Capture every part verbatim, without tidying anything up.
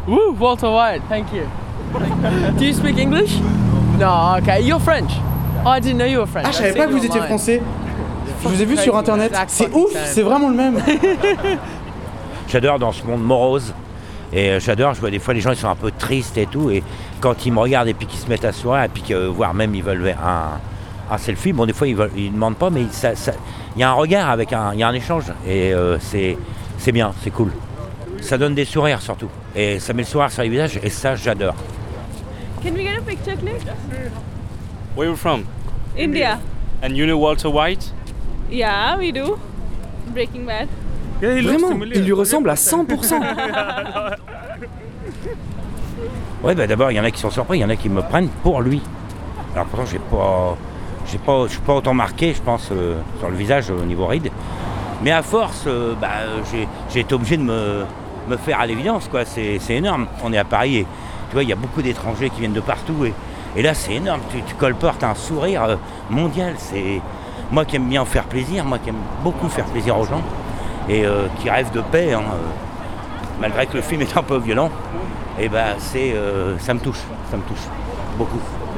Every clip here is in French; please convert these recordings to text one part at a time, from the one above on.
Woo, Walter White, thank you. Do you speak English? No, okay. You're French? Oh, I didn't know you were French. Ah, je savais pas que vous étiez français. Je vous ai vu sur internet. C'est ouf, c'est vraiment le même. J'adore dans ce monde morose. Et j'adore, je vois des fois les gens ils sont un peu tristes et tout. Et quand ils me regardent et puis qu'ils se mettent à sourire, et puis que, voire même ils veulent un, un selfie, bon des fois ils ne ils demandent pas, mais ça, ça, y a un regard, avec un, y a un échange. Et euh, c'est, c'est bien, c'est cool. Ça donne des sourires surtout. Et ça met le sourire sur les visages et ça j'adore. Can we get a picture, Clay? Where are you from? India. And you know Walter White? Yeah, we do. Breaking Bad. Vraiment, il lui ressemble à cent pour cent. Ouais, bah d'abord, il y en a qui sont surpris, il y en a qui me prennent pour lui. Alors pourtant, j'ai pas, j'ai pas, je suis pas autant marqué, je pense, euh, sur le visage au niveau ride. Mais à force, euh, bah, j'ai, j'ai été obligé de me, me faire à l'évidence, quoi. C'est, c'est énorme. On est à Paris et tu vois, il y a beaucoup d'étrangers qui viennent de partout. Et, et là, c'est énorme. Tu, tu colportes un sourire euh, mondial. C'est moi qui aime bien faire plaisir, moi qui aime beaucoup faire plaisir aux gens. Et euh, qui rêve de paix, hein, euh, malgré que le film est un peu violent, et bah c'est, euh, ça me touche, ça me touche beaucoup.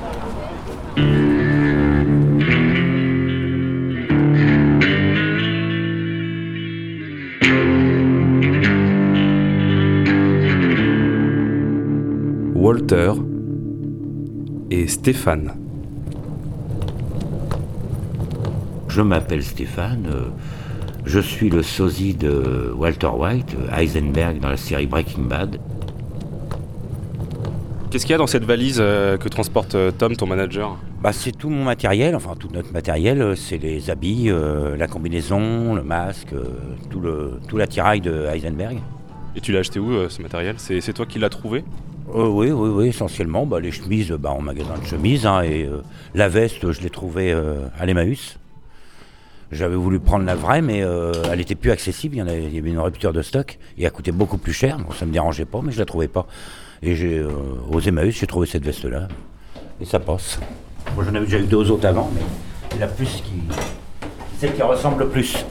Walter et Stéphane. Je m'appelle Stéphane. Euh, Je suis le sosie de Walter White, Heisenberg dans la série Breaking Bad. Qu'est-ce qu'il y a dans cette valise euh, que transporte euh, Tom, ton manager? Bah, c'est tout mon matériel, enfin tout notre matériel, c'est les habits, euh, la combinaison, le masque, euh, tout, le, tout l'attirail de Heisenberg. Et tu l'as acheté où euh, ce matériel? c'est, c'est toi qui l'as trouvé? euh, Oui, oui, oui, essentiellement. Bah, les chemises, bah, en magasin de chemises, hein, et euh, la veste, je l'ai trouvée euh, à l'Emmaüs. J'avais voulu prendre la vraie, mais euh, elle n'était plus accessible. Il y, en avait, il y avait une rupture de stock et elle coûtait beaucoup plus cher. Donc ça me dérangeait pas, mais je la trouvais pas. Et j'ai, euh, aux Emmaüs, j'ai trouvé cette veste-là. Et ça passe. Moi, j'en avais déjà eu deux autres avant, mais c'est la plus qui, celle qui ressemble le plus.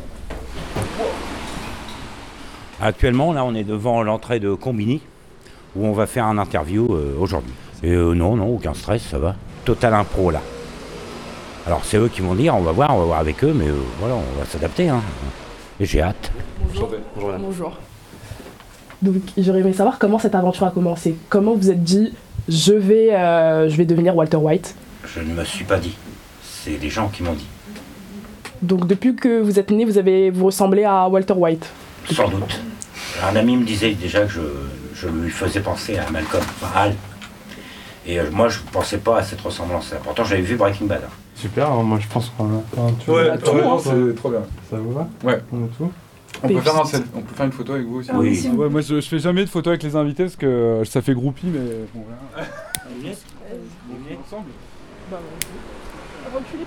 Actuellement, là, on est devant l'entrée de Combini, où on va faire un interview euh, aujourd'hui. Et euh, non, non, aucun stress, ça va. Total impro, là. Alors c'est eux qui vont dire, on va voir, on va voir avec eux, mais euh, voilà, on va s'adapter. Hein. Et j'ai hâte. Bonjour. Bonjour. Bonjour. Donc j'aurais aimé savoir comment cette aventure a commencé. Comment vous êtes dit, je vais, euh, je vais devenir Walter White? Je ne me suis pas dit. C'est des gens qui m'ont dit. Donc depuis que vous êtes né, vous avez vous ressemblez à Walter White? Sans doute. Un ami me disait déjà que je, je lui faisais penser à Malcolm, enfin à Hal. Et euh, moi je ne pensais pas à cette ressemblance-là. Pourtant j'avais vu Breaking Bad. Hein. Super, hein, moi je pense qu'on a un tout. Ouais, tout, ouais, non, c'est trop bien. Ça vous va? Ouais. On a tout. On peut, faire un, on peut faire une photo avec vous aussi. Oui. Ah, ouais, moi je, je fais jamais de photos avec les invités parce que ça fait groupie, mais bon, rien. Vous venez ensemble. Bah, avant de filer,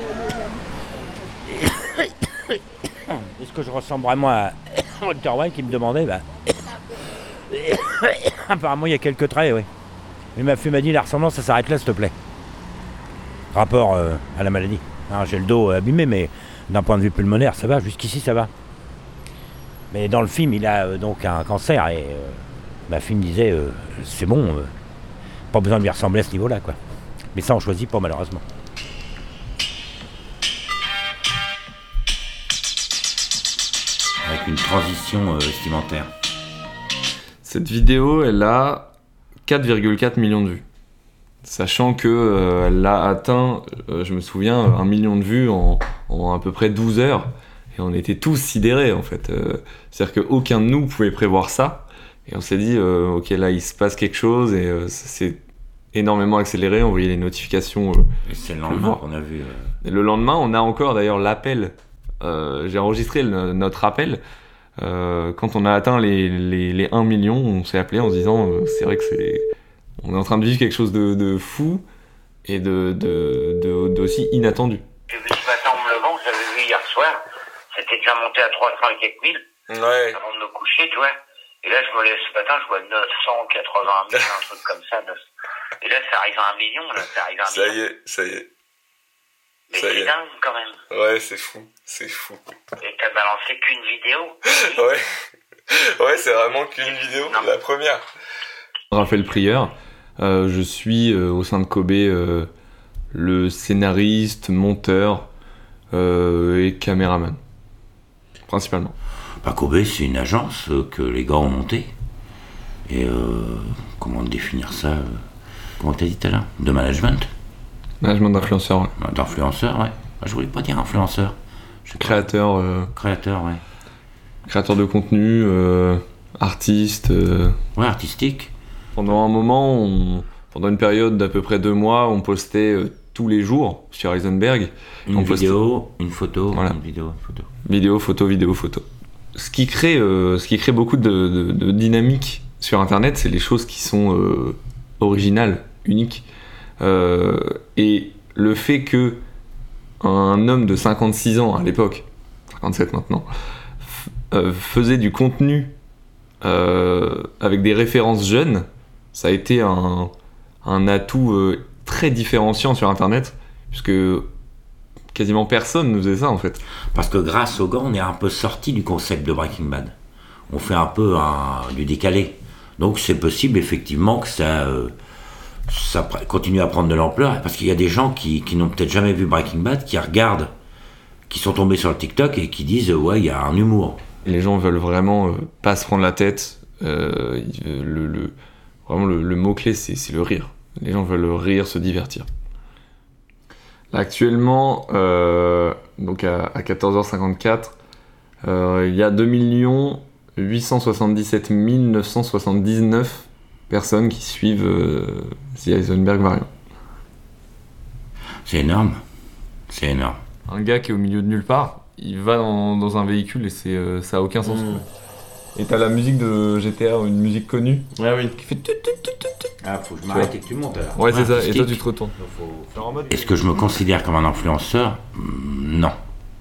parce que j'ai bien. Est-ce que je ressemble vraiment à Walter White qui me demandait? Bah... Apparemment il y a quelques traits, oui. Mais ma fille m'a dit la ressemblance ça s'arrête là s'il te plaît. Rapport euh, à la maladie. Alors, j'ai le dos abîmé, mais d'un point de vue pulmonaire, ça va, jusqu'ici ça va. Mais dans le film, il a euh, donc un cancer et euh, ma fille me disait, euh, c'est bon, euh, pas besoin de lui ressembler à ce niveau-là, quoi. Mais ça, on choisit pas, malheureusement. Avec une transition euh, vestimentaire. Cette vidéo, elle a quatre virgule quatre millions de vues. Sachant qu'elle euh, a atteint, euh, je me souviens, un million de vues en, en à peu près douze heures. Et on était tous sidérés, en fait. Euh, c'est-à-dire qu'aucun de nous pouvait prévoir ça. Et on s'est dit, euh, ok, là, il se passe quelque chose. Et euh, c'est énormément accéléré. On voyait les notifications. Euh, et c'est le lendemain qu'on a vu. Euh... Et le lendemain, on a encore d'ailleurs l'appel. Euh, j'ai enregistré le, notre appel. Euh, quand on a atteint les, les, les un million, on s'est appelé en se disant, euh, c'est vrai que c'est... On est en train de vivre quelque chose de, de fou et de, de, de, d'aussi inattendu. J'ai vu ce matin en me levant, j'avais vu hier soir, c'était déjà monté à trois cents et quelques mille ouais. Avant de me coucher, tu vois. Et là, je me lève ce matin, je vois neuf cent quatre-vingt mille, un truc comme ça. Et là, ça arrive à un million, là, ça arrive à un ça million. Ça y est, ça y est. Mais ça c'est dingue quand même. Ouais, c'est fou, c'est fou. Et t'as balancé qu'une vidéo? Ouais, ouais, c'est vraiment qu'une vidéo, non. La première. Raphaël Prieur, euh, je suis euh, au sein de Kobe euh, le scénariste, monteur euh, et caméraman, principalement. Bah, Kobe, c'est une agence euh, que les gars ont montée. Et euh, comment définir ça euh, Comment t'as dit tout à l'heure De management Management d'influenceur, ouais. D'influenceur, ouais. Bah, je voulais pas dire influenceur. Je sais pas. Créateur, euh, Créateur, ouais. créateur de contenu, euh, artiste. euh. Ouais, artistique. Pendant un moment, on- pendant une période d'à peu près deux mois, on postait euh, tous les jours sur Heisenberg. Une On postait- vidéo, une photo, Voilà. une vidéo, une photo. Vidéo, photo, vidéo, photo. Ce qui crée, euh, ce qui crée beaucoup de, de- de dynamique sur Internet, c'est les choses qui sont euh, originales, uniques. Euh, et le fait que un homme de cinquante-six ans à l'époque, cinquante-sept maintenant, f- euh, faisait du contenu euh, avec des références jeunes, ça a été un, un atout euh, très différenciant sur Internet, puisque quasiment personne ne faisait ça en fait. Parce que grâce aux gars, on est un peu sorti du concept de Breaking Bad. On fait un peu un- du décalé. Donc c'est possible effectivement que ça, euh, ça pr- continue à prendre de l'ampleur. Parce qu'il y a des gens qui, qui n'ont peut-être jamais vu Breaking Bad, qui regardent, qui sont tombés sur le TikTok et qui disent euh, ouais, il y a un humour. Et les gens veulent vraiment euh, pas se prendre la tête. Euh, ils- le, le- vraiment le, le mot-clé, c'est, c'est le rire. Les gens veulent rire, se divertir. Là, actuellement, euh, donc à, à quatorze heures cinquante-quatre, euh, il y a deux millions huit cent soixante-dix-sept mille neuf cent soixante-dix-neuf personnes qui suivent euh, The Heisenberg Variant. C'est énorme. C'est énorme. Un gars qui est au milieu de nulle part, il va dans, dans un véhicule et c'est, euh, ça a aucun sens. Mmh. Et t'as la musique de G T A, une musique connue, Ouais, oui. qui fait tout, tout, tout, tout, tout. Ah, faut que je m'arrête et que tu montes alors. Ouais, c'est ça, et toi tu te retournes. Est-ce que je me considère comme un influenceur ? Hmm, Non.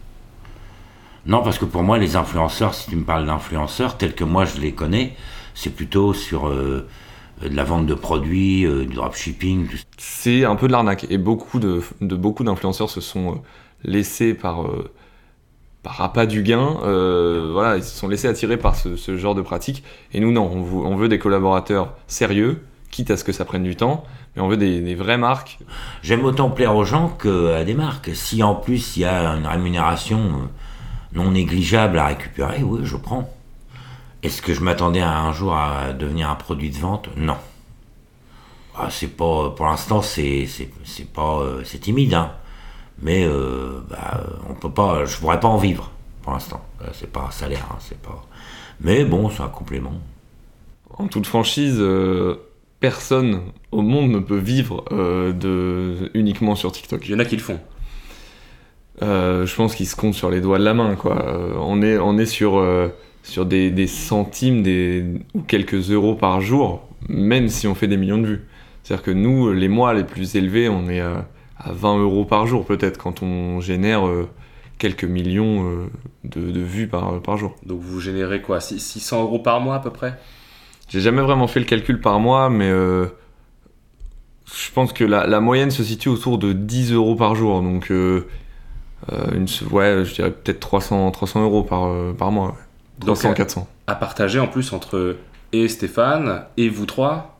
Non, parce que pour moi, les influenceurs, si tu me parles d'influenceurs, tels que moi je les connais, c'est plutôt sur euh, de la vente de produits, euh, du dropshipping. Tout... C'est un peu de l'arnaque, et beaucoup de, de beaucoup d'influenceurs se sont euh, laissés par, euh, par appât du gain, euh, voilà, ils se sont laissés attirer par ce, ce genre de pratique, et nous non, on, vou- on veut des collaborateurs sérieux, quitte à ce que ça prenne du temps, mais on veut des, des vraies marques. J'aime autant plaire aux gens qu'à des marques. Si en plus il y a une rémunération euh, non négligeable à récupérer, oui, je prends. Est-ce que je m'attendais à un jour à devenir un produit de vente ? Non. Ah, c'est pas, pour l'instant, c'est, c'est, c'est pas, euh, c'est timide, hein. Mais euh, bah, on peut pas, je pourrais pas en vivre pour l'instant. Euh, C'est pas un salaire, hein, c'est pas. Mais bon, c'est un complément. En toute franchise, euh, personne au monde ne peut vivre euh, de, uniquement sur TikTok. Il y en a qui le font. Euh, je pense qu'ils se comptent sur les doigts de la main, quoi. Euh, on est, on est sur, euh, sur des, des centimes des, ou quelques euros par jour, même si on fait des millions de vues. C'est-à-dire que nous, les mois les plus élevés, on est à, à vingt euros par jour, peut-être, quand on génère euh, quelques millions euh, de, de vues par, par jour. Donc vous générez quoi, six cents euros par mois à peu près? J'ai jamais vraiment fait le calcul par mois, mais euh, je pense que la, la moyenne se situe autour de dix euros par jour. Donc, euh, euh, une, ouais, je dirais peut-être trois cents, trois cents euros par, euh, par mois. Ouais. trois cents, quatre cents. À partager en plus entre et Stéphane et vous trois.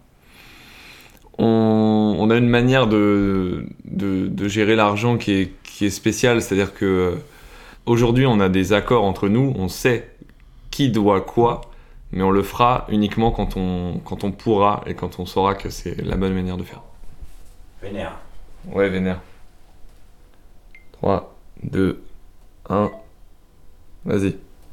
On, on a une manière de, de, de gérer l'argent qui est, qui est spéciale. C'est-à-dire que euh, aujourd'hui, on a des accords entre nous. On sait qui doit quoi. Mais on le fera uniquement quand on, quand on pourra et quand on saura que c'est la bonne manière de faire. Vénère. Ouais, vénère. trois, deux, un. Vas-y.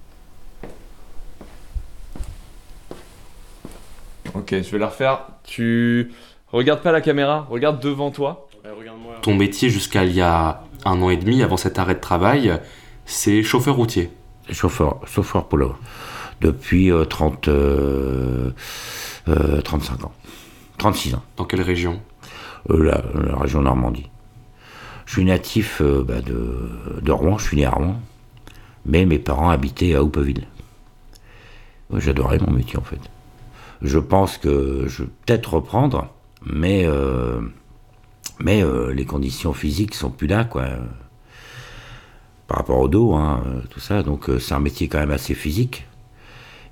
Ok, je vais la refaire. Tu regardes pas la caméra, regarde devant toi. Ouais, regarde-moi. Ton métier jusqu'à il y a un an et demi, avant cet arrêt de travail, c'est chauffeur routier. Chauffeur, chauffeur polo. Depuis euh, trente, euh, euh, trente-cinq ans. trente-six ans. Dans quelle région? Euh, la, la région Normandie. Je suis natif euh, bah, de, de Rouen, je suis né à Rouen. Mais mes parents habitaient à Houppeville. Ouais, j'adorais mon métier en fait. Je pense que je vais peut-être reprendre, mais, euh, mais euh, les conditions physiques sont plus là, quoi. Par rapport au dos, hein, tout ça. Donc euh, c'est un métier quand même assez physique.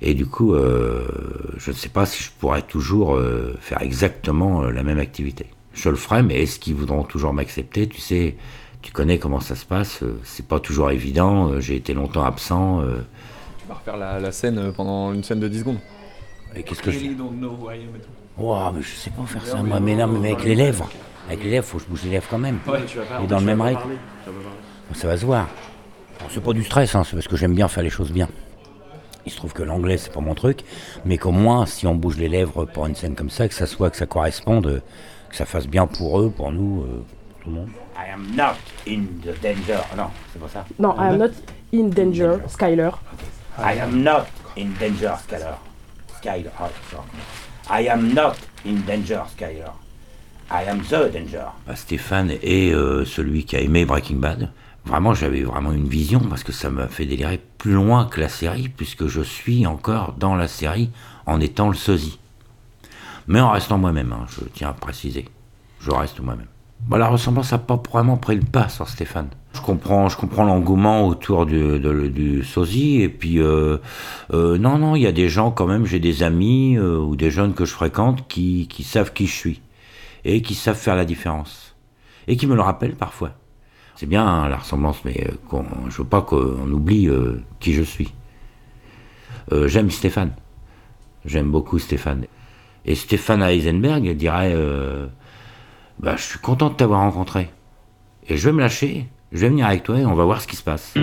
Et du coup, euh, je ne sais pas si je pourrais toujours euh, faire exactement euh, la même activité. Je le ferai, mais est-ce qu'ils voudront toujours m'accepter? Tu sais, tu connais comment ça se passe, euh, c'est pas toujours évident, euh, j'ai été longtemps absent. Euh... Tu vas refaire la, la scène pendant une scène de dix secondes. Et qu'est-ce que je dis? Oh, mais je sais pas faire ça, moi, mais non, mais avec les lèvres. Avec les lèvres, faut que je bouge les lèvres quand même. Ouais, tu vas pas, et dans le même rythme. Parler. Ça va se voir. Bon, c'est pas du stress, hein, c'est parce que j'aime bien faire les choses bien. Il se trouve que l'anglais, c'est pas mon truc, mais qu'au moins, si on bouge les lèvres pour une scène comme ça, que ça soit, que ça corresponde, que ça fasse bien pour eux, pour nous, euh, pour tout le monde. I am not in the danger. Non, c'est pas ça. Non, I am not in danger, Skyler. I am not in danger, Skyler. Skyler, oh, sorry. I am not in danger, Skyler. I am the danger. Bah, Stéphane est euh, celui qui a aimé Breaking Bad. Vraiment, j'avais vraiment une vision parce que ça m'a fait délirer plus loin que la série, puisque je suis encore dans la série en étant le sosie. Mais en restant moi-même, hein, je tiens à préciser. Je reste moi-même. Bah, la ressemblance n'a pas vraiment pris le pas sur Stéphane. Je comprends, je comprends l'engouement autour du, de, du sosie, et puis euh, euh, non, non, il y a des gens quand même, j'ai des amis euh, ou des jeunes que je fréquente qui, qui savent qui je suis et qui savent faire la différence et qui me le rappellent parfois. C'est bien hein, la ressemblance, mais euh, qu'on, je veux pas qu'on oublie euh, qui je suis. Euh, j'aime Stéphane, j'aime beaucoup Stéphane. Et Stéphane Heisenberg dirait euh, bah, je suis content de t'avoir rencontré. Et je vais me lâcher, je vais venir avec toi et on va voir ce qui se passe.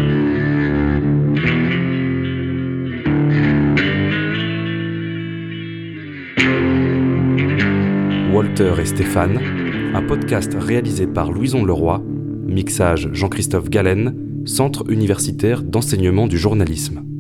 Walter et Stéphane, un podcast réalisé par Louison Leroy, mixage Jean-Christophe Galen, Centre universitaire d'enseignement du journalisme.